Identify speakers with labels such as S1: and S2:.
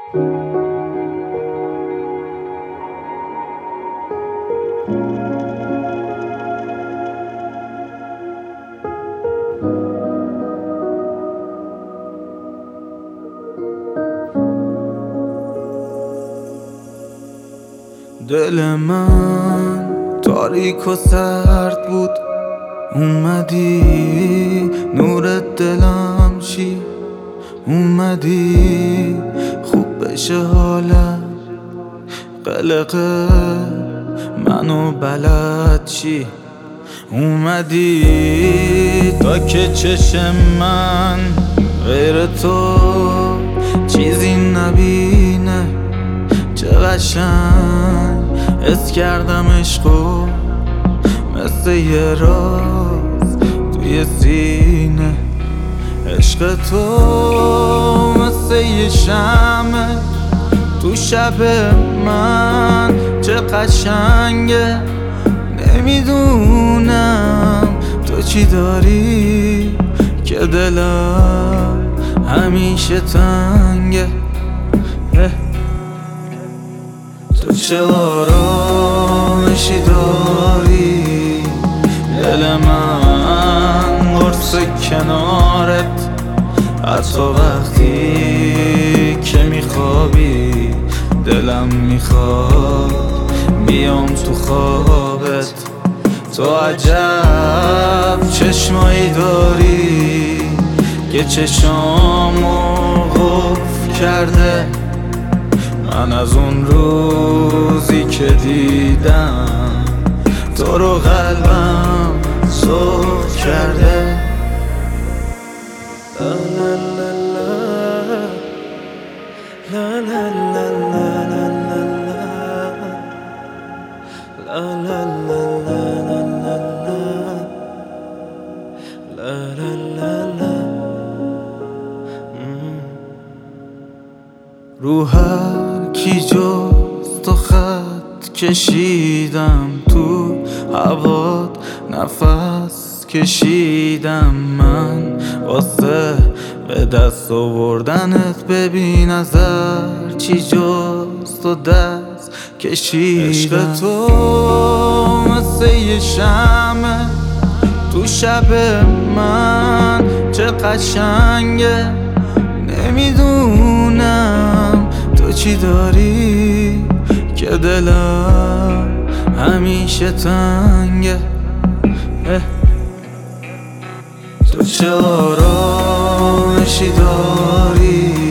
S1: دل من تاریک و سرد بود، اومدی نور دلم چی، اومدی خوب بشه حالم، قلقه منو بلد چی، اومدی تا که چشم من غیر تو چیزی نبینه. چه قشنگ حس کردم عشقو مثل یه راز توی سینه. عشق تو مثل یه شمع تو شب من، چه قشنگه. نمیدونم تو چی داری که دلم همیشه تنگه. تو چه آرامشی داری، دل من قرص کنارت، حتی وقتی که میخوابی دلم میخواد بیام تو خوابت. تو عجب چشمایی داری که چشامو قفل کرده. من از اون روزی که دیدم تو رو قلبم سرخ کرده. لا لا لا لا لا لا لا لا لا. رو هر کی جز تو خط کشیدم، تو هوات نفس کشیدم من، واسه به دست آوردنت ببین از هر چی جز تو دست کشیدم. عشق تو مثل یه شمع تو شب من، چه قشنگه. نمیدونم تو چی داری که دلم همیشه تنگه. تو چه آرامشی داری